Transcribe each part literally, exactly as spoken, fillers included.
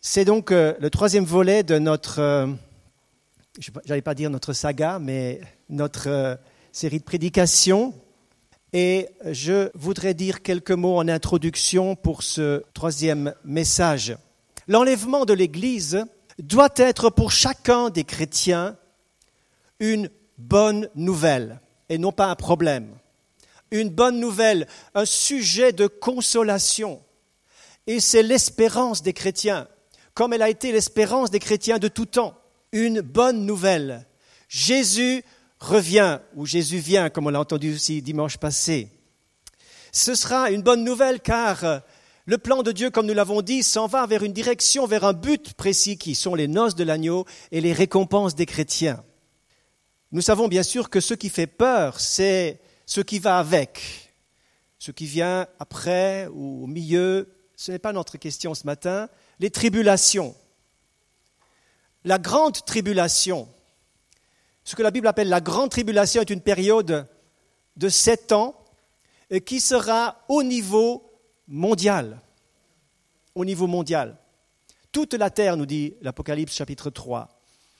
C'est donc euh, le troisième volet de notre, euh, je n'allais pas dire notre saga, mais notre euh, série de prédications. Et je voudrais dire quelques mots en introduction pour ce troisième message. L'enlèvement de l'Église doit être pour chacun des chrétiens une bonne nouvelle et non pas un problème. Une bonne nouvelle, un sujet de consolation. Et c'est l'espérance des chrétiens, comme elle a été l'espérance des chrétiens de tout temps. Une bonne nouvelle. Jésus revient, ou Jésus vient, comme on l'a entendu aussi dimanche passé. Ce sera une bonne nouvelle car le plan de Dieu, comme nous l'avons dit, s'en va vers une direction, vers un but précis qui sont les noces de l'agneau et les récompenses des chrétiens. Nous savons bien sûr que ce qui fait peur, c'est ce qui va avec. Ce qui vient après ou au milieu, ce n'est pas notre question ce matin. Les tribulations. La grande tribulation. Ce que la Bible appelle la grande tribulation est une période de sept ans qui sera au niveau mondial. Au niveau mondial. Toute la terre, nous dit l'Apocalypse chapitre trois.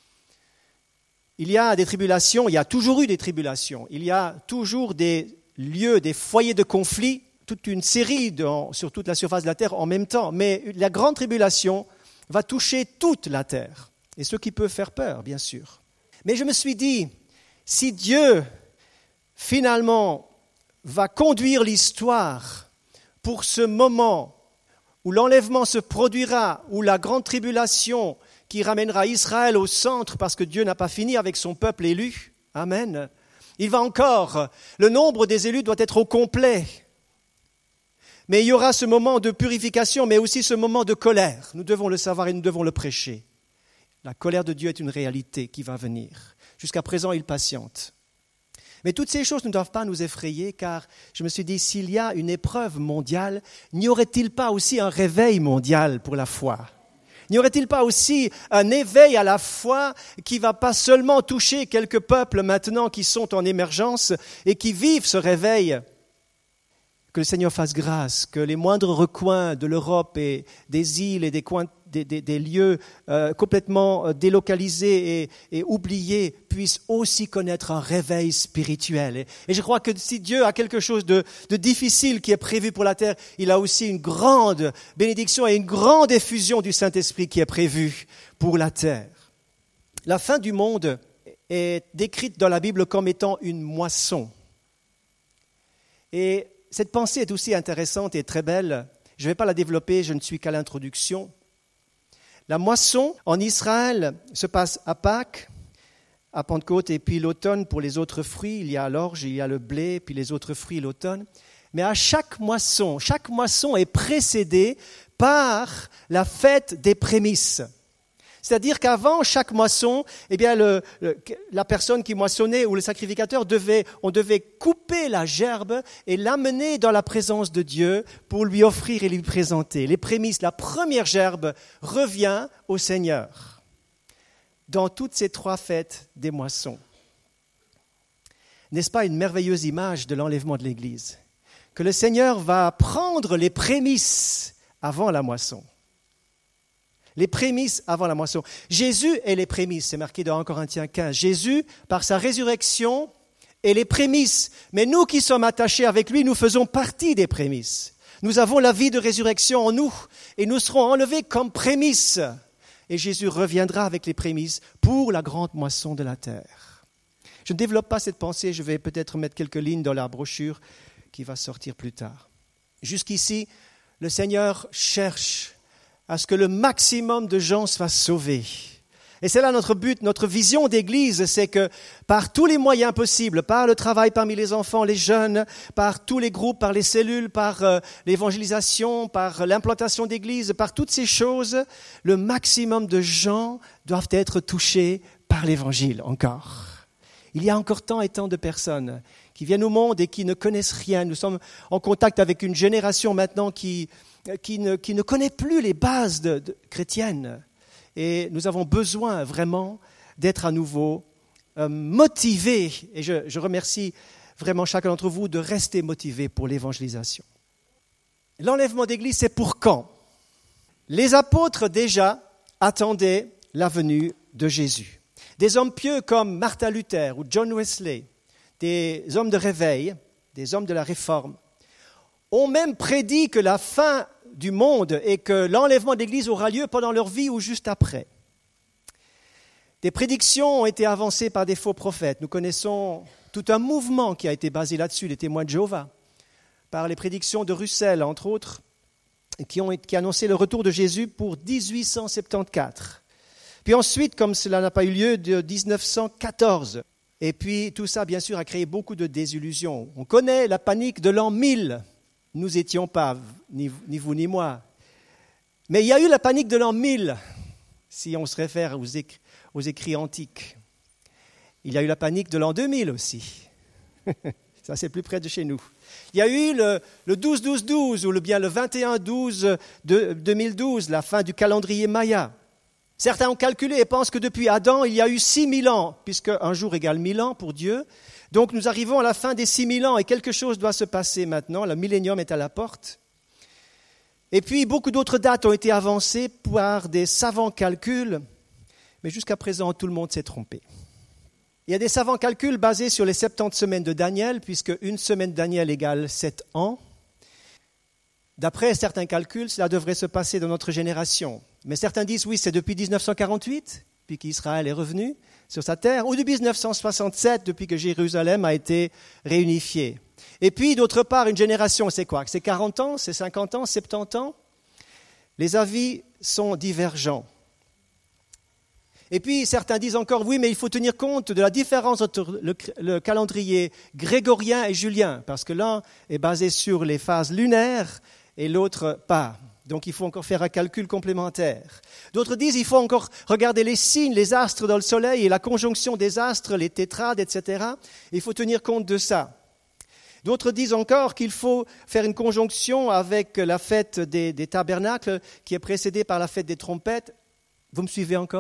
Il y a des tribulations, il y a toujours eu des tribulations, il y a toujours des lieux, des foyers de conflit, toute une série de, sur toute la surface de la terre en même temps. Mais la grande tribulation va toucher toute la terre, et ce qui peut faire peur, bien sûr. Mais je me suis dit, si Dieu, finalement, va conduire l'histoire pour ce moment où l'enlèvement se produira, où la grande tribulation qui ramènera Israël au centre parce que Dieu n'a pas fini avec son peuple élu. Amen. Il va encore, le nombre des élus doit être au complet. Mais il y aura ce moment de purification, mais aussi ce moment de colère. Nous devons le savoir et nous devons le prêcher. La colère de Dieu est une réalité qui va venir. Jusqu'à présent, il patiente. Mais toutes ces choses ne doivent pas nous effrayer, car je me suis dit, s'il y a une épreuve mondiale, n'y aurait-il pas aussi un réveil mondial pour la foi ? N'y aurait-il pas aussi un éveil à la foi qui ne va pas seulement toucher quelques peuples maintenant qui sont en émergence et qui vivent ce réveil ? Que le Seigneur fasse grâce, que les moindres recoins de l'Europe et des îles et des, coins, des, des, des lieux euh, complètement délocalisés et, et oubliés puissent aussi connaître un réveil spirituel. Et, et je crois que si Dieu a quelque chose de, de difficile qui est prévu pour la terre, il a aussi une grande bénédiction et une grande effusion du Saint-Esprit qui est prévue pour la terre. La fin du monde est décrite dans la Bible comme étant une moisson. Et cette pensée est aussi intéressante et très belle. Je ne vais pas la développer, je ne suis qu'à l'introduction. La moisson en Israël se passe à Pâques, à Pentecôte et puis l'automne pour les autres fruits. Il y a l'orge, il y a le blé, puis les autres fruits l'automne. Mais à chaque moisson, chaque moisson est précédée par la fête des prémices. C'est-à-dire qu'avant chaque moisson, eh bien le, le, la personne qui moissonnait ou le sacrificateur devait, on devait couper la gerbe et l'amener dans la présence de Dieu pour lui offrir et lui présenter. Les prémices, la première gerbe revient au Seigneur dans toutes ces trois fêtes des moissons. N'est-ce pas une merveilleuse image de l'enlèvement de l'Église ? Que le Seigneur va prendre les prémices avant la moisson. Les prémices avant la moisson. Jésus est les prémices, c'est marqué dans un Corinthiens quinze. Jésus, par sa résurrection, est les prémices. Mais nous qui sommes attachés avec lui, nous faisons partie des prémices. Nous avons la vie de résurrection en nous et nous serons enlevés comme prémices. Et Jésus reviendra avec les prémices pour la grande moisson de la terre. Je ne développe pas cette pensée, je vais peut-être mettre quelques lignes dans la brochure qui va sortir plus tard. Jusqu'ici, le Seigneur cherche à ce que le maximum de gens soient sauvés. Et c'est là notre but, notre vision d'Église, c'est que par tous les moyens possibles, par le travail parmi les enfants, les jeunes, par tous les groupes, par les cellules, par euh, l'évangélisation, par l'implantation d'Église, par toutes ces choses, le maximum de gens doivent être touchés par l'Évangile encore. Il y a encore tant et tant de personnes qui viennent au monde et qui ne connaissent rien. Nous sommes en contact avec une génération maintenant qui... Qui ne, qui ne connaît plus les bases de, de, chrétiennes. Et nous avons besoin vraiment d'être à nouveau euh, motivés. Et je, je remercie vraiment chacun d'entre vous de rester motivés pour l'évangélisation. L'enlèvement d'église, c'est pour quand ? Les apôtres déjà attendaient la venue de Jésus. Des hommes pieux comme Martin Luther ou John Wesley, des hommes de réveil, des hommes de la Réforme, ont même prédit que la fin du monde et que l'enlèvement de l'Église aura lieu pendant leur vie ou juste après. Des prédictions ont été avancées par des faux prophètes. Nous connaissons tout un mouvement qui a été basé là-dessus, les témoins de Jéhovah, par les prédictions de Russell, entre autres, qui ont qui annonçaient le retour de Jésus pour dix-huit cent soixante-quatorze. Puis ensuite, comme cela n'a pas eu lieu, de dix-neuf cent quatorze. Et puis tout ça, bien sûr, a créé beaucoup de désillusions. On connaît la panique de l'an mille. Nous n'étions pas, ni, ni vous ni moi. Mais il y a eu la panique de l'an mille, si on se réfère aux, éc- aux écrits antiques. Il y a eu la panique de l'an deux mille aussi. Ça, c'est plus près de chez nous. Il y a eu le, le douze douze douze ou le, bien le vingt et un douze de deux mille douze, la fin du calendrier Maya. Certains ont calculé et pensent que depuis Adam, il y a eu six mille ans, puisque un jour égale mille ans pour Dieu. Donc nous arrivons à la fin des six mille ans et quelque chose doit se passer maintenant. Le millénium est à la porte. Et puis beaucoup d'autres dates ont été avancées par des savants calculs, mais jusqu'à présent, tout le monde s'est trompé. Il y a des savants calculs basés sur les soixante-dix semaines de Daniel, puisque une semaine de Daniel égale sept ans. D'après certains calculs, cela devrait se passer dans notre génération. Mais certains disent, oui, c'est depuis dix-neuf cent quarante-huit, depuis qu'Israël est revenu sur sa terre, ou depuis dix-neuf cent soixante-sept, depuis que Jérusalem a été réunifiée. Et puis, d'autre part, une génération, c'est quoi? C'est quarante ans, c'est cinquante ans, soixante-dix ans? Les avis sont divergents. Et puis, certains disent encore, oui, mais il faut tenir compte de la différence entre le, le calendrier grégorien et julien, parce que l'un est basé sur les phases lunaires et l'autre pas. Donc, il faut encore faire un calcul complémentaire. D'autres disent qu'il faut encore regarder les signes, les astres dans le soleil et la conjonction des astres, les tétrades, et cetera. Il faut tenir compte de ça. D'autres disent encore qu'il faut faire une conjonction avec la fête des, des tabernacles qui est précédée par la fête des trompettes. Vous me suivez encore ?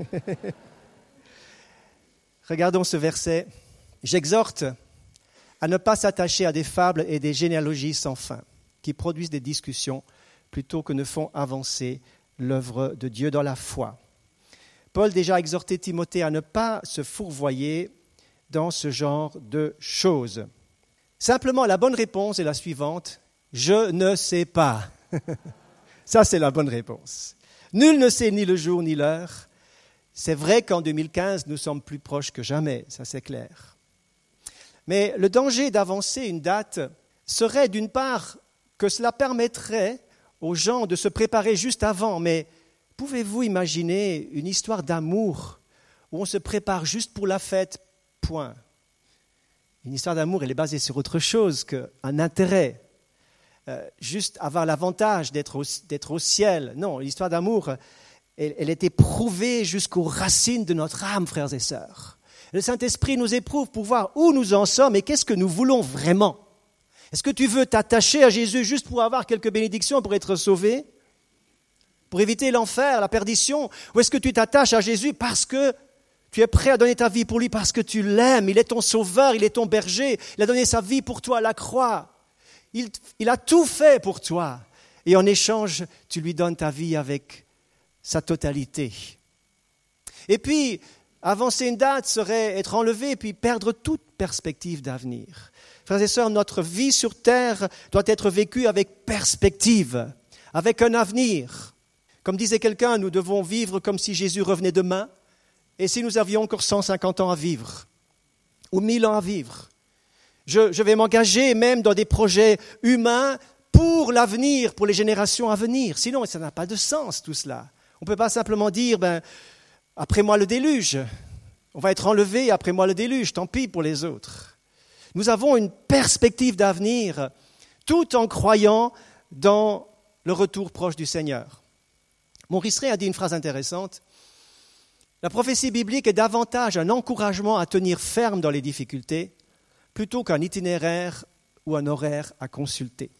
Regardons ce verset. J'exhorte à ne pas s'attacher à des fables et des généalogies sans fin, qui produisent des discussions plutôt que ne font avancer l'œuvre de Dieu dans la foi. Paul déjà a exhorté Timothée à ne pas se fourvoyer dans ce genre de choses. Simplement, la bonne réponse est la suivante, je ne sais pas. Ça, c'est la bonne réponse. Nul ne sait ni le jour ni l'heure. C'est vrai qu'en deux mille quinze, nous sommes plus proches que jamais, ça c'est clair. Mais le danger d'avancer une date serait d'une part que cela permettrait aux gens de se préparer juste avant. Mais pouvez-vous imaginer une histoire d'amour où on se prépare juste pour la fête, point. Une histoire d'amour, elle est basée sur autre chose qu'un intérêt. Euh, juste avoir l'avantage d'être au, d'être au ciel. Non, l'histoire d'amour, elle, elle est éprouvée jusqu'aux racines de notre âme, frères et sœurs. Le Saint-Esprit nous éprouve pour voir où nous en sommes et qu'est-ce que nous voulons vraiment. Est-ce que tu veux t'attacher à Jésus juste pour avoir quelques bénédictions, pour être sauvé, pour éviter l'enfer, la perdition, ou est-ce que tu t'attaches à Jésus parce que tu es prêt à donner ta vie pour lui, parce que tu l'aimes, il est ton sauveur, il est ton berger, il a donné sa vie pour toi à la croix, il, il a tout fait pour toi, et en échange, tu lui donnes ta vie avec sa totalité. Et puis, avancer une date serait être enlevé, puis perdre toute perspective d'avenir. Frères et sœurs, notre vie sur terre doit être vécue avec perspective, avec un avenir. Comme disait quelqu'un, nous devons vivre comme si Jésus revenait demain, et si nous avions encore cent cinquante ans à vivre, ou mille ans à vivre. Je, je vais m'engager même dans des projets humains pour l'avenir, pour les générations à venir. Sinon, ça n'a pas de sens tout cela. On ne peut pas simplement dire, ben, après moi le déluge, on va être enlevé, après moi le déluge, tant pis pour les autres. Nous avons une perspective d'avenir tout en croyant dans le retour proche du Seigneur. Maurice Ray a dit une phrase intéressante. La prophétie biblique est davantage un encouragement à tenir ferme dans les difficultés plutôt qu'un itinéraire ou un horaire à consulter.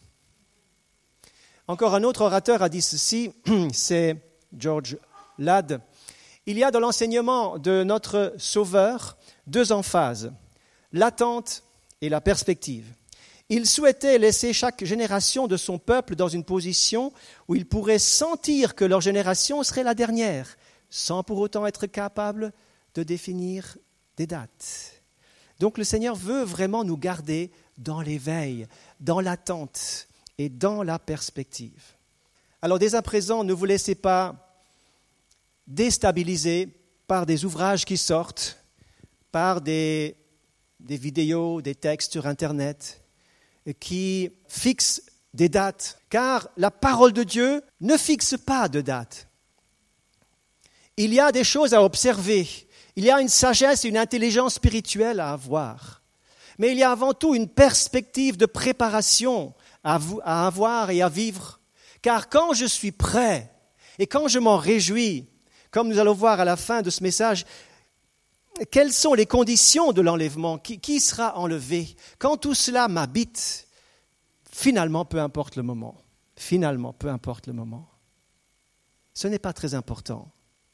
Encore un autre orateur a dit ceci, c'est George Ladd. Il y a dans l'enseignement de notre Sauveur deux emphases, l'attente et la perspective. Il souhaitait laisser chaque génération de son peuple dans une position où ils pourraient sentir que leur génération serait la dernière, sans pour autant être capable de définir des dates. Donc le Seigneur veut vraiment nous garder dans l'éveil, dans l'attente et dans la perspective. Alors dès à présent, ne vous laissez pas déstabiliser par des ouvrages qui sortent, par des, des vidéos, des textes sur Internet qui fixent des dates, car la parole de Dieu ne fixe pas de date. Il y a des choses à observer, il y a une sagesse et une intelligence spirituelle à avoir, mais il y a avant tout une perspective de préparation à, à avoir et à vivre, car quand je suis prêt et quand je m'en réjouis, comme nous allons voir à la fin de ce message, quelles sont les conditions de l'enlèvement, qui, qui sera enlevé, quand tout cela m'habite, finalement, peu importe le moment, finalement, peu importe le moment, ce n'est pas très important.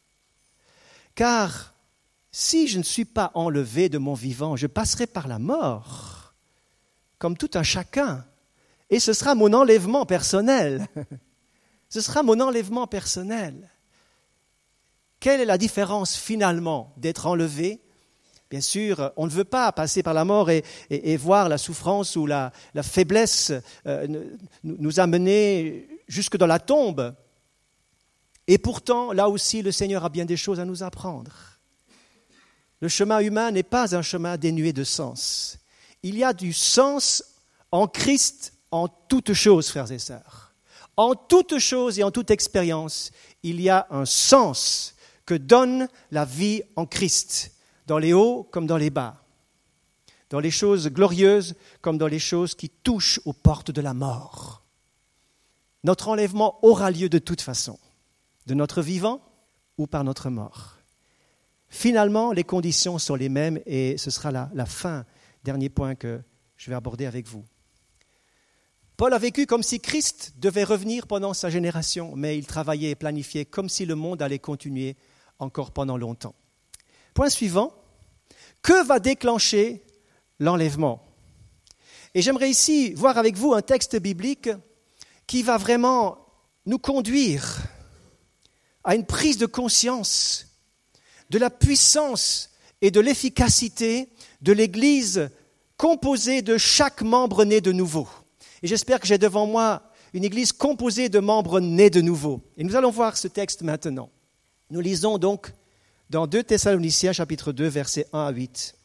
Car si je ne suis pas enlevé de mon vivant, je passerai par la mort, comme tout un chacun, et ce sera mon enlèvement personnel. Ce sera mon enlèvement personnel. Quelle est la différence finalement d'être enlevé ? Bien sûr, on ne veut pas passer par la mort et, et, et voir la souffrance ou la, la faiblesse euh, nous, nous amener jusque dans la tombe. Et pourtant, là aussi, le Seigneur a bien des choses à nous apprendre. Le chemin humain n'est pas un chemin dénué de sens. Il y a du sens en Christ en toutes choses, frères et sœurs. En toutes choses et en toute expérience, il y a un sens que donne la vie en Christ, dans les hauts comme dans les bas, dans les choses glorieuses comme dans les choses qui touchent aux portes de la mort. Notre enlèvement aura lieu de toute façon, de notre vivant ou par notre mort. Finalement, les conditions sont les mêmes et ce sera la, la fin, dernier point que je vais aborder avec vous. Paul a vécu comme si Christ devait revenir pendant sa génération, mais il travaillait et planifiait comme si le monde allait continuer encore pendant longtemps. Point suivant, que va déclencher l'enlèvement ? Et j'aimerais ici voir avec vous un texte biblique qui va vraiment nous conduire à une prise de conscience de la puissance et de l'efficacité de l'Église composée de chaque membre né de nouveau. Et j'espère que j'ai devant moi une Église composée de membres nés de nouveau. Et nous allons voir ce texte maintenant. Nous lisons donc dans deux Thessaloniciens, chapitre deux, versets un à huit.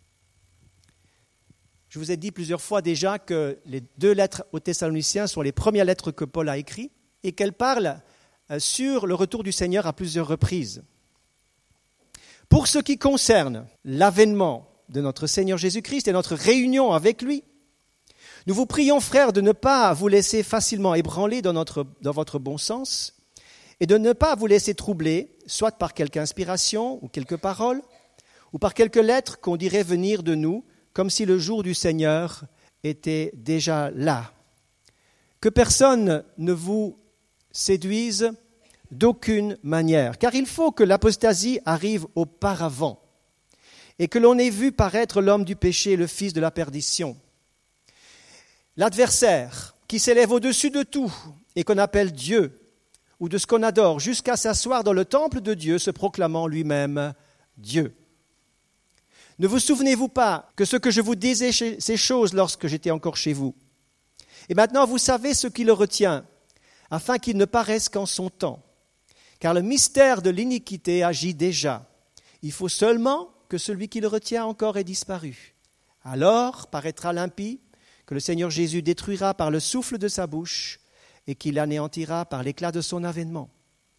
Je vous ai dit plusieurs fois déjà que les deux lettres aux Thessaloniciens sont les premières lettres que Paul a écrites et qu'elles parlent sur le retour du Seigneur à plusieurs reprises. Pour ce qui concerne l'avènement de notre Seigneur Jésus-Christ et notre réunion avec lui, nous vous prions, frères, de ne pas vous laisser facilement ébranler dans, notre, dans votre bon sens et de ne pas vous laisser troubler, soit par quelque inspiration ou quelques paroles, ou par quelques lettres qu'on dirait venir de nous, comme si le jour du Seigneur était déjà là. Que personne ne vous séduise d'aucune manière, car il faut que l'apostasie arrive auparavant et que l'on ait vu paraître l'homme du péché, le fils de la perdition. L'adversaire qui s'élève au-dessus de tout et qu'on appelle Dieu ou de ce qu'on adore jusqu'à s'asseoir dans le temple de Dieu se proclamant lui-même Dieu. Ne vous souvenez-vous pas que ce que je vous disais ces choses lorsque j'étais encore chez vous ? Et maintenant vous savez ce qui le retient, afin qu'il ne paraisse qu'en son temps. Car le mystère de l'iniquité agit déjà. Il faut seulement que celui qui le retient encore ait disparu. Alors paraîtra l'impie, que le Seigneur Jésus détruira par le souffle de sa bouche et qu'il anéantira par l'éclat de son avènement.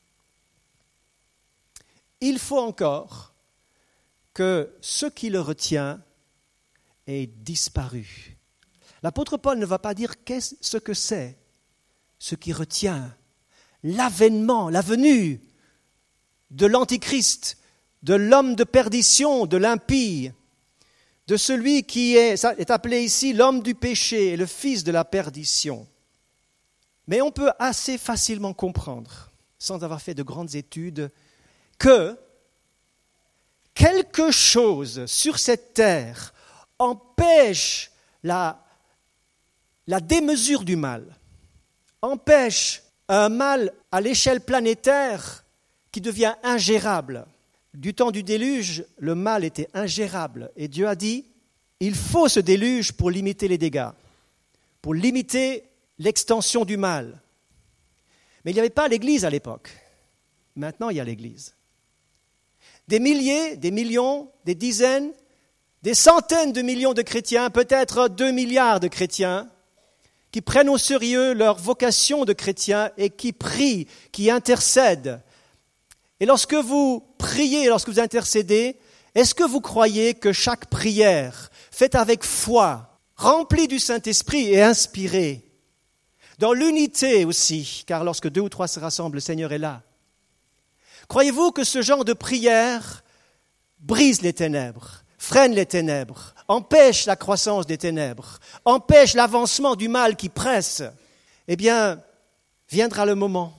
Il faut encore que ce qui le retient ait disparu. L'apôtre Paul ne va pas dire qu'est-ce ce que c'est, ce qui retient l'avènement, la venue de l'Antichrist, de l'homme de perdition, de l'impie, de celui qui est, est appelé ici l'homme du péché et le fils de la perdition. Mais on peut assez facilement comprendre, sans avoir fait de grandes études, que quelque chose sur cette terre empêche la, la démesure du mal, empêche un mal à l'échelle planétaire qui devient ingérable. Du temps du déluge, le mal était ingérable et Dieu a dit, il faut ce déluge pour limiter les dégâts, pour limiter l'extension du mal. Mais il n'y avait pas l'Église à l'époque. Maintenant, il y a l'Église. Des milliers, des millions, des dizaines, des centaines de millions de chrétiens, peut-être deux milliards de chrétiens, qui prennent au sérieux leur vocation de chrétiens et qui prient, qui intercèdent. Et lorsque vous priez, lorsque vous intercédez, est-ce que vous croyez que chaque prière, faite avec foi, remplie du Saint-Esprit et inspirée, dans l'unité aussi, car lorsque deux ou trois se rassemblent, le Seigneur est là. Croyez-vous que ce genre de prière brise les ténèbres, freine les ténèbres, empêche la croissance des ténèbres, empêche l'avancement du mal qui presse? Eh bien, viendra le moment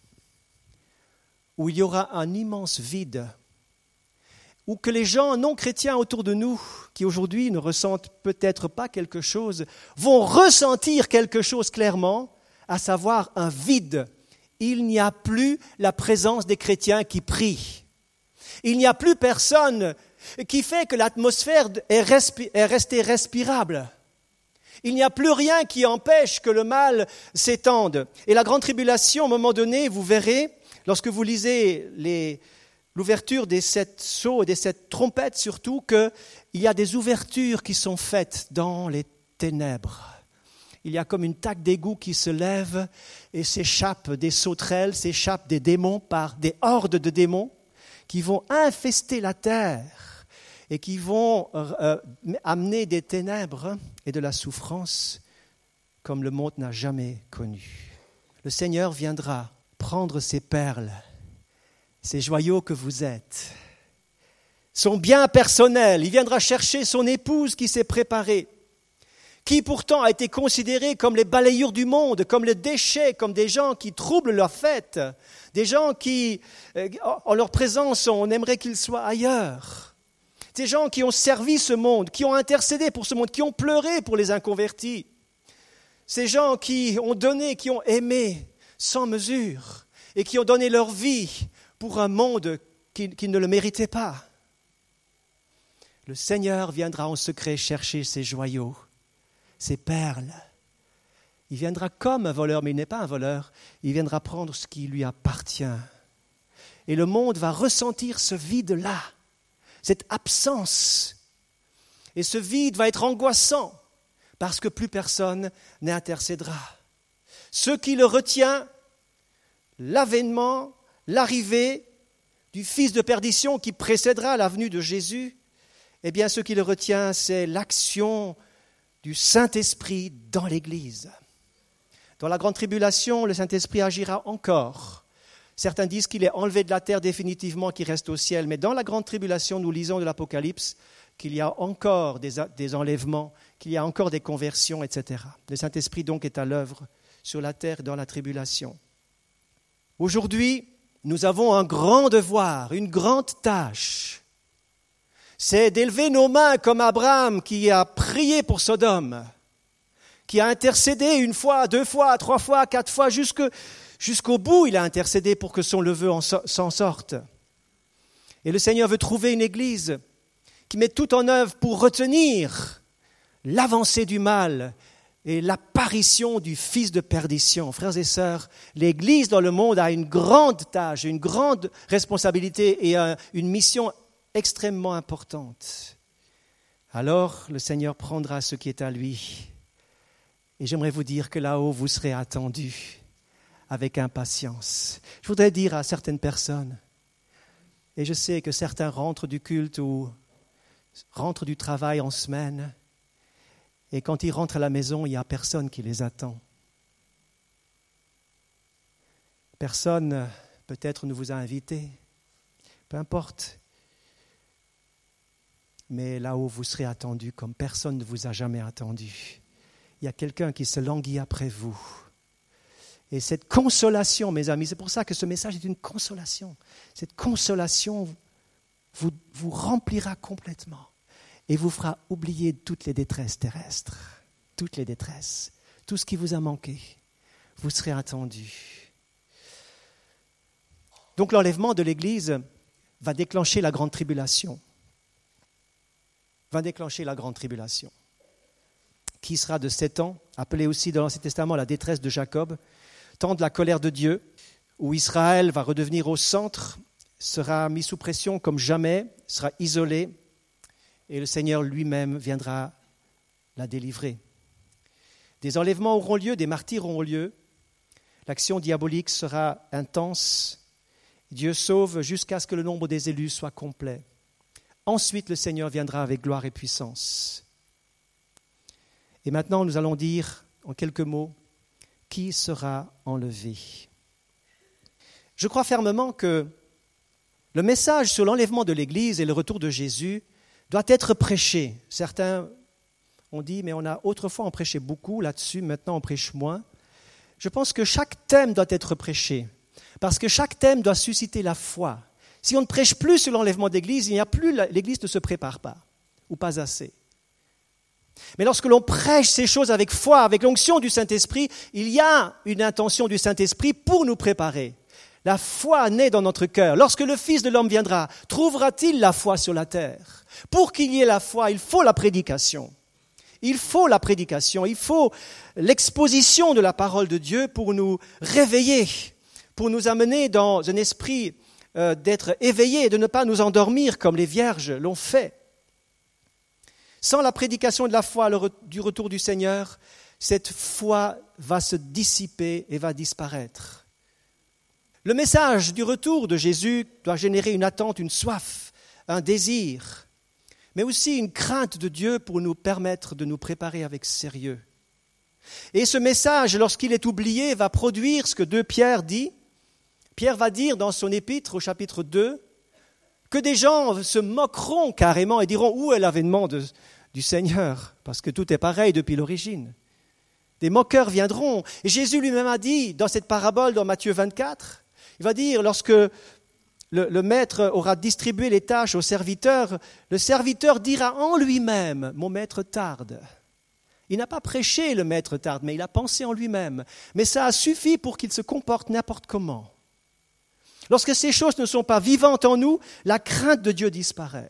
où il y aura un immense vide, où que les gens non chrétiens autour de nous, qui aujourd'hui ne ressentent peut-être pas quelque chose, vont ressentir quelque chose clairement, à savoir un vide. Il n'y a plus la présence des chrétiens qui prient. Il n'y a plus personne qui fait que l'atmosphère est, respi- est restée respirable. Il n'y a plus rien qui empêche que le mal s'étende. Et la grande tribulation, à un moment donné, vous verrez, lorsque vous lisez les, l'ouverture des sept sceaux, des sept trompettes surtout, qu'il y a des ouvertures qui sont faites dans les ténèbres. Il y a comme une taque d'égout qui se lève et s'échappe des sauterelles, s'échappe des démons par des hordes de démons qui vont infester la terre et qui vont euh, amener des ténèbres et de la souffrance comme le monde n'a jamais connu. Le Seigneur viendra prendre ces perles, ces joyaux que vous êtes, son bien personnel. Il viendra chercher son épouse qui s'est préparée, qui pourtant a été considérée comme les balayures du monde, comme les déchets, comme des gens qui troublent leur fête, des gens qui, en leur présence, on aimerait qu'ils soient ailleurs. Des gens qui ont servi ce monde, qui ont intercédé pour ce monde, qui ont pleuré pour les inconvertis. Ces gens qui ont donné, qui ont aimé sans mesure et qui ont donné leur vie pour un monde qui, qui ne le méritait pas. Le Seigneur viendra en secret chercher ces joyaux, ces perles. Il viendra comme un voleur, mais il n'est pas un voleur. Il viendra prendre ce qui lui appartient. Et le monde va ressentir ce vide-là, cette absence. Et ce vide va être angoissant, parce que plus personne n'intercédera. Ce qui le retient, l'avènement, l'arrivée du Fils de perdition qui précédera la venue de Jésus, eh bien ce qui le retient, c'est l'action du Saint-Esprit dans l'Église. Dans la grande tribulation, le Saint-Esprit agira encore. Certains disent qu'il est enlevé de la terre définitivement, qu'il reste au ciel. Mais dans la grande tribulation, nous lisons de l'Apocalypse qu'il y a encore des, des enlèvements, qu'il y a encore des conversions, et cetera. Le Saint-Esprit donc est à l'œuvre sur la terre dans la tribulation. Aujourd'hui, nous avons un grand devoir, une grande tâche. C'est d'élever nos mains comme Abraham qui a prié pour Sodome, qui a intercédé une fois, deux fois, trois fois, quatre fois, jusque, jusqu'au bout il a intercédé pour que son neveu s'en sorte. Et le Seigneur veut trouver une église qui met tout en œuvre pour retenir l'avancée du mal et l'apparition du fils de perdition. Frères et sœurs, l'église dans le monde a une grande tâche, une grande responsabilité et une mission extrêmement importante. Alors le Seigneur prendra ce qui est à lui. Et j'aimerais vous dire que là-haut, vous serez attendus avec impatience. Je voudrais dire à certaines personnes, et je sais que certains rentrent du culte ou rentrent du travail en semaine, et quand ils rentrent à la maison, il n'y a personne qui les attend. Personne, peut-être, ne vous a invité. Peu importe. Mais là-haut, vous serez attendus comme personne ne vous a jamais attendu. Il y a quelqu'un qui se languit après vous. Et cette consolation, mes amis, c'est pour ça que ce message est une consolation. Cette consolation vous, vous remplira complètement et vous fera oublier toutes les détresses terrestres, toutes les détresses, tout ce qui vous a manqué. Vous serez attendus. Donc l'enlèvement de l'Église va déclencher la grande tribulation. Va déclencher la grande tribulation. Qui sera de sept ans, appelée aussi dans l'Ancien Testament la détresse de Jacob, temps de la colère de Dieu, où Israël va redevenir au centre, sera mis sous pression comme jamais, sera isolé, et le Seigneur lui-même viendra la délivrer. Des enlèvements auront lieu, des martyrs auront lieu, l'action diabolique sera intense, Dieu sauve jusqu'à ce que le nombre des élus soit complet. Ensuite, le Seigneur viendra avec gloire et puissance. Et maintenant, nous allons dire en quelques mots, qui sera enlevé ? Je crois fermement que le message sur l'enlèvement de l'Église et le retour de Jésus doit être prêché. Certains ont dit, mais on a autrefois on prêchait beaucoup là-dessus, maintenant on prêche moins. Je pense que chaque thème doit être prêché, parce que chaque thème doit susciter la foi. Si on ne prêche plus sur l'enlèvement de l'Église, il n'y a plus, l'Église ne se prépare pas, ou pas assez. Mais lorsque l'on prêche ces choses avec foi, avec l'onction du Saint-Esprit, il y a une intention du Saint-Esprit pour nous préparer. La foi naît dans notre cœur. Lorsque le Fils de l'homme viendra, trouvera-t-il la foi sur la terre ? Pour qu'il y ait la foi, il faut la prédication. Il faut la prédication, il faut l'exposition de la parole de Dieu pour nous réveiller, pour nous amener dans un esprit euh, d'être éveillés et de ne pas nous endormir comme les vierges l'ont fait. Sans la prédication de la foi du retour du Seigneur, cette foi va se dissiper et va disparaître. Le message du retour de Jésus doit générer une attente, une soif, un désir, mais aussi une crainte de Dieu pour nous permettre de nous préparer avec sérieux. Et ce message, lorsqu'il est oublié, va produire ce que deux Pierre dit. Pierre va dire dans son épître au chapitre deux que des gens se moqueront carrément et diront « Où est l'avènement de, du Seigneur ?» Parce que tout est pareil depuis l'origine. Des moqueurs viendront. Et Jésus lui-même a dit dans cette parabole dans Matthieu vingt-quatre, il va dire, lorsque le, le maître aura distribué les tâches aux serviteurs, le serviteur dira en lui-même, mon maître tarde. Il n'a pas prêché le maître tarde, mais il a pensé en lui-même. Mais ça a suffi pour qu'il se comporte n'importe comment. Lorsque ces choses ne sont pas vivantes en nous, la crainte de Dieu disparaît.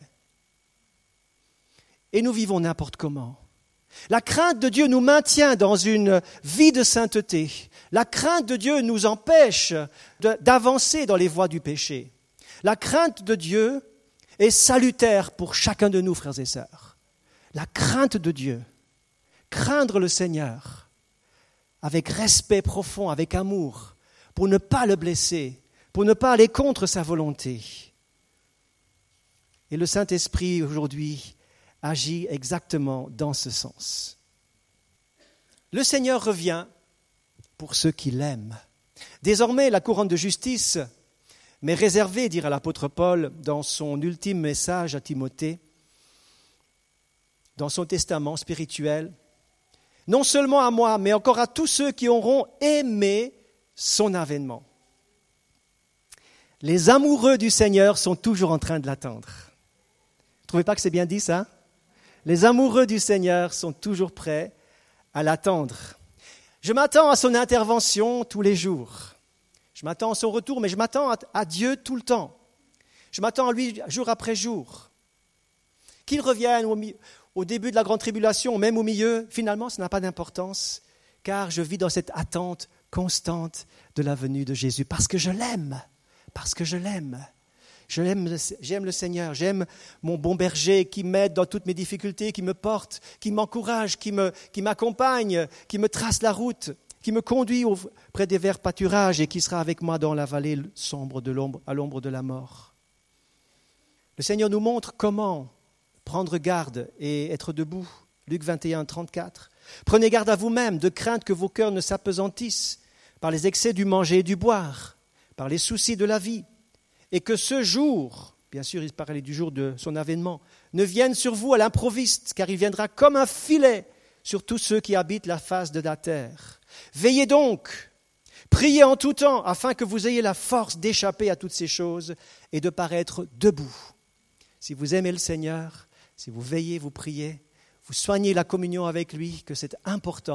Et nous vivons n'importe comment. La crainte de Dieu nous maintient dans une vie de sainteté. La crainte de Dieu nous empêche de, d'avancer dans les voies du péché. La crainte de Dieu est salutaire pour chacun de nous, frères et sœurs. La crainte de Dieu, craindre le Seigneur avec respect profond, avec amour, pour ne pas le blesser, pour ne pas aller contre sa volonté. Et le Saint-Esprit, aujourd'hui, agit exactement dans ce sens. Le Seigneur revient pour ceux qui l'aiment. Désormais, la couronne de justice m'est réservée, dira l'apôtre Paul dans son ultime message à Timothée, dans son testament spirituel, non seulement à moi, mais encore à tous ceux qui auront aimé son avènement. Les amoureux du Seigneur sont toujours en train de l'attendre. Vous ne trouvez pas que c'est bien dit ça ? Les amoureux du Seigneur sont toujours prêts à l'attendre. Je m'attends à son intervention tous les jours. Je m'attends à son retour, mais je m'attends à Dieu tout le temps. Je m'attends à lui jour après jour. Qu'il revienne au, au début de la grande tribulation, même au milieu, finalement, ça n'a pas d'importance, car je vis dans cette attente constante de la venue de Jésus, parce que je l'aime, parce que je l'aime. Je l'aime, j'aime le Seigneur, j'aime mon bon berger qui m'aide dans toutes mes difficultés, qui me porte, qui m'encourage, qui, me, qui m'accompagne, qui me trace la route, qui me conduit au, près des verts pâturages et qui sera avec moi dans la vallée sombre de l'ombre, à l'ombre de la mort. Le Seigneur nous montre comment prendre garde et être debout. Luc vingt et un, trente-quatre. Prenez garde à vous-même, de crainte que vos cœurs ne s'apesantissent par les excès du manger et du boire, par les soucis de la vie. Et que ce jour, bien sûr il parlait du jour de son avènement, ne vienne sur vous à l'improviste, car il viendra comme un filet sur tous ceux qui habitent la face de la terre. Veillez donc, priez en tout temps, afin que vous ayez la force d'échapper à toutes ces choses et de paraître debout. Si vous aimez le Seigneur, si vous veillez, vous priez, vous soignez la communion avec lui, que c'est important,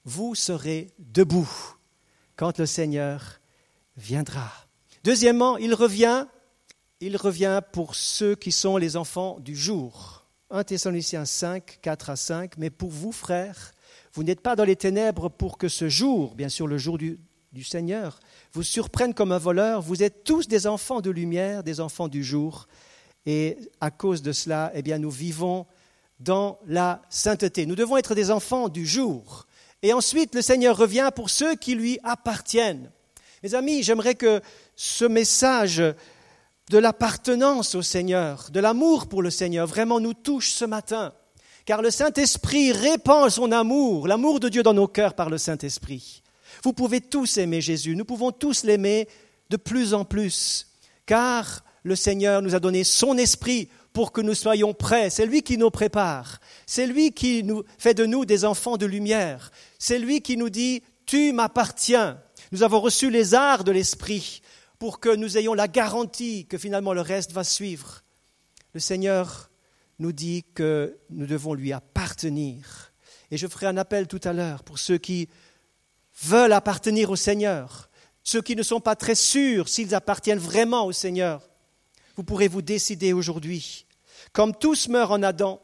vous serez debout quand le Seigneur viendra. Deuxièmement, il revient, il revient pour ceux qui sont les enfants du jour. un Thessaloniciens cinq, quatre à cinq, mais pour vous, frères, vous n'êtes pas dans les ténèbres pour que ce jour, bien sûr le jour du, du Seigneur, vous surprenne comme un voleur. Vous êtes tous des enfants de lumière, des enfants du jour. Et à cause de cela, eh bien, nous vivons dans la sainteté. Nous devons être des enfants du jour. Et ensuite, le Seigneur revient pour ceux qui lui appartiennent. Mes amis, j'aimerais que ce message de l'appartenance au Seigneur, de l'amour pour le Seigneur, vraiment nous touche ce matin. Car le Saint-Esprit répand son amour, l'amour de Dieu dans nos cœurs par le Saint-Esprit. Vous pouvez tous aimer Jésus, nous pouvons tous l'aimer de plus en plus, car le Seigneur nous a donné son Esprit pour que nous soyons prêts. C'est lui qui nous prépare, c'est lui qui nous fait de nous des enfants de lumière, c'est lui qui nous dit « tu m'appartiens ». Nous avons reçu les arts de l'Esprit pour que nous ayons la garantie que finalement le reste va suivre. Le Seigneur nous dit que nous devons lui appartenir. Et je ferai un appel tout à l'heure pour ceux qui veulent appartenir au Seigneur, ceux qui ne sont pas très sûrs s'ils appartiennent vraiment au Seigneur. Vous pourrez vous décider aujourd'hui. Comme tous meurent en Adam,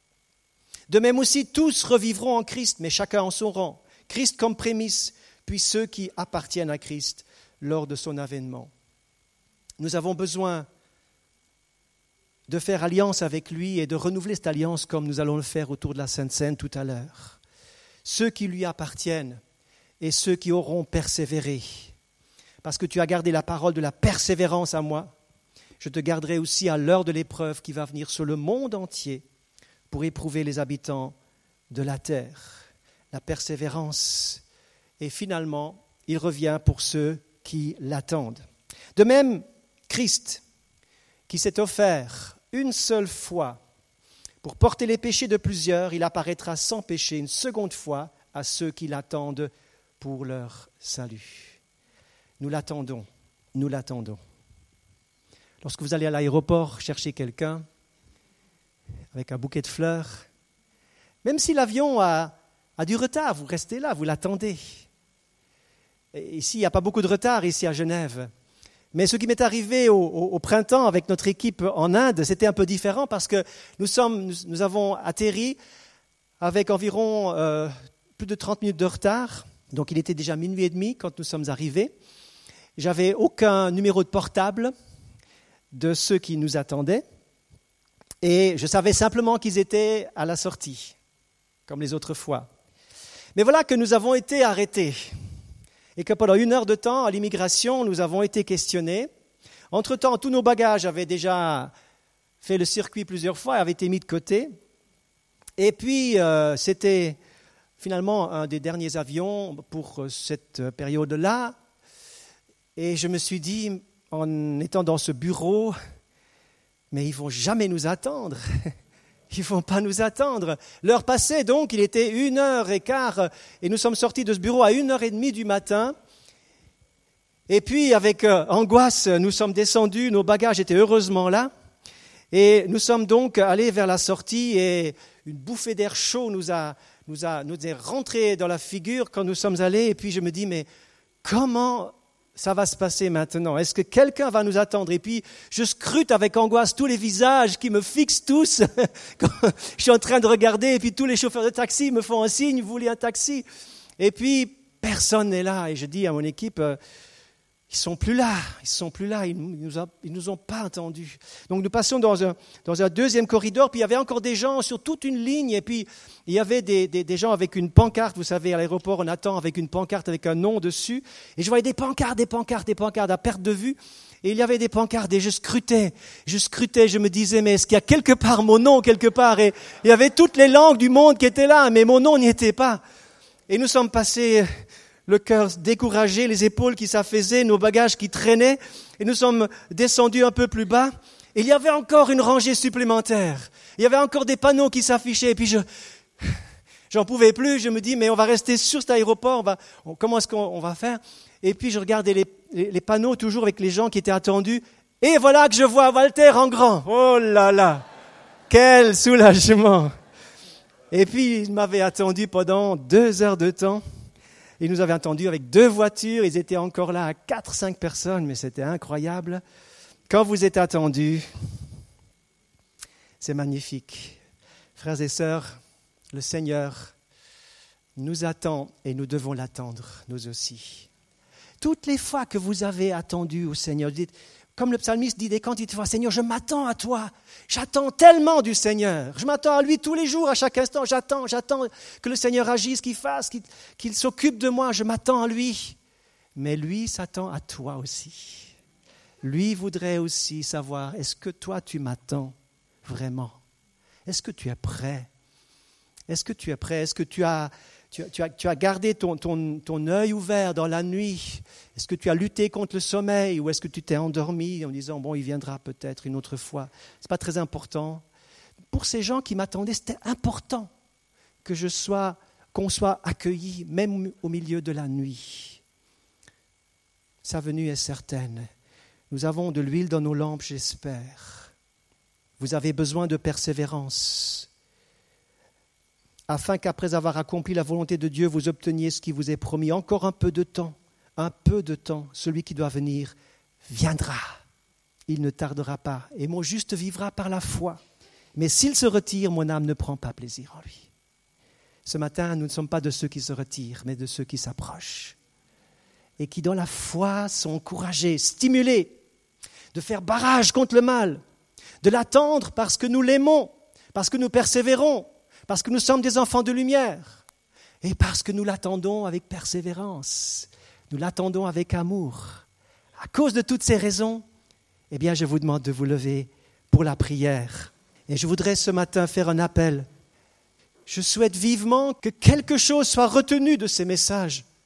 de même aussi tous revivront en Christ, mais chacun en son rang. Christ comme prémisse, puis ceux qui appartiennent à Christ lors de son avènement. Nous avons besoin de faire alliance avec lui et de renouveler cette alliance comme nous allons le faire autour de la Sainte Seine tout à l'heure. Ceux qui lui appartiennent et ceux qui auront persévéré. Parce que tu as gardé la parole de la persévérance à moi, je te garderai aussi à l'heure de l'épreuve qui va venir sur le monde entier pour éprouver les habitants de la terre. La persévérance. Et finalement, il revient pour ceux qui l'attendent. De même, Christ, qui s'est offert une seule fois pour porter les péchés de plusieurs, il apparaîtra sans péché une seconde fois à ceux qui l'attendent pour leur salut. Nous l'attendons, nous l'attendons. Lorsque vous allez à l'aéroport chercher quelqu'un avec un bouquet de fleurs, même si l'avion a, a du retard, vous restez là, vous l'attendez. Et ici, il n'y a pas beaucoup de retard ici à Genève. Mais ce qui m'est arrivé au, au, au printemps avec notre équipe en Inde, c'était un peu différent parce que nous, sommes, nous, nous avons atterri avec environ euh, plus de trente minutes de retard. Donc il était déjà minuit et demi quand nous sommes arrivés. J'avais aucun numéro de portable de ceux qui nous attendaient. Et je savais simplement qu'ils étaient à la sortie, comme les autres fois. Mais voilà que nous avons été arrêtés. Et que pendant une heure de temps, à l'immigration, nous avons été questionnés. Entre-temps, tous nos bagages avaient déjà fait le circuit plusieurs fois, avaient été mis de côté. Et puis, euh, c'était finalement un des derniers avions pour cette période-là. Et je me suis dit, en étant dans ce bureau, mais ils ne vont jamais nous attendre. Ils ne vont pas nous attendre. L'heure passée, donc, il était une heure et quart, et nous sommes sortis de ce bureau à une heure et demie du matin. Et puis, avec euh, angoisse, nous sommes descendus, nos bagages étaient heureusement là. Et nous sommes donc allés vers la sortie, et une bouffée d'air chaud nous a, nous a, nous est rentrée dans la figure quand nous sommes allés. Et puis, je me dis, mais comment ça va se passer maintenant? Est-ce que quelqu'un va nous attendre? Et puis, je scrute avec angoisse tous les visages qui me fixent tous. Je suis en train de regarder, et puis tous les chauffeurs de taxi me font un signe, vous voulez un taxi? Et puis, personne n'est là. Et je dis à mon équipe, euh, ils ne sont plus là, ils ne sont plus là, ils ne nous, nous ont pas attendus. Donc, nous passons dans un, dans un deuxième corridor, puis il y avait encore des gens sur toute une ligne, et puis il y avait des, des, des gens avec une pancarte. Vous savez, à l'aéroport, on attend avec une pancarte avec un nom dessus. Et je voyais des pancartes, des pancartes, des pancartes à perte de vue. Et il y avait des pancartes, et je scrutais, je scrutais, je me disais, mais est-ce qu'il y a quelque part mon nom, quelque part? Et il y avait toutes les langues du monde qui étaient là, mais mon nom n'y était pas. Et nous sommes passés, le cœur découragé, les épaules qui s'affaisaient, nos bagages qui traînaient, et nous sommes descendus un peu plus bas. Et il y avait encore une rangée supplémentaire. Il y avait encore des panneaux qui s'affichaient, et puis je... J'en pouvais plus, je me dis, mais on va rester sur cet aéroport, on va, on, comment est-ce qu'on on va faire? Et puis je regardais les, les, les panneaux toujours avec les gens qui étaient attendus, et voilà que je vois Walter en grand. Oh là là, quel soulagement! Et puis, ils m'avaient attendu pendant deux heures de temps. Ils nous avaient attendus avec deux voitures. Ils étaient encore là à quatre, cinq personnes, mais c'était incroyable. Quand vous êtes attendus, c'est magnifique. Frères et sœurs, le Seigneur nous attend et nous devons l'attendre, nous aussi. Toutes les fois que vous avez attendu au Seigneur, dites, comme le psalmiste dit des cantiques, Seigneur, je m'attends à toi. J'attends tellement du Seigneur. Je m'attends à lui tous les jours, à chaque instant. J'attends, j'attends que le Seigneur agisse, qu'il fasse, qu'il, qu'il s'occupe de moi. Je m'attends à lui. Mais lui s'attend à toi aussi. Lui voudrait aussi savoir, est-ce que toi tu m'attends vraiment? Est-ce que tu es prêt? Est-ce que tu es prêt? Est-ce que tu as, tu as, tu as, tu as gardé ton, ton, ton œil ouvert dans la nuit? Est-ce que tu as lutté contre le sommeil ou est-ce que tu t'es endormi en disant, bon, il viendra peut-être une autre fois? Ce n'est pas très important. Pour ces gens qui m'attendaient, c'était important que je sois, qu'on soit accueillis, même au milieu de la nuit. Sa venue est certaine. Nous avons de l'huile dans nos lampes, j'espère. Vous avez besoin de persévérance, afin qu'après avoir accompli la volonté de Dieu, vous obteniez ce qui vous est promis. Encore un peu de temps, un peu de temps, celui qui doit venir viendra. Il ne tardera pas, et mon juste vivra par la foi. Mais s'il se retire, mon âme ne prend pas plaisir en lui. Ce matin, nous ne sommes pas de ceux qui se retirent, mais de ceux qui s'approchent. Et qui, dans la foi, sont encouragés, stimulés, de faire barrage contre le mal, de l'attendre parce que nous l'aimons, parce que nous persévérons, parce que nous sommes des enfants de lumière et parce que nous l'attendons avec persévérance, nous l'attendons avec amour. À cause de toutes ces raisons, eh bien, je vous demande de vous lever pour la prière. Et je voudrais ce matin faire un appel. Je souhaite vivement que quelque chose soit retenu de ces messages.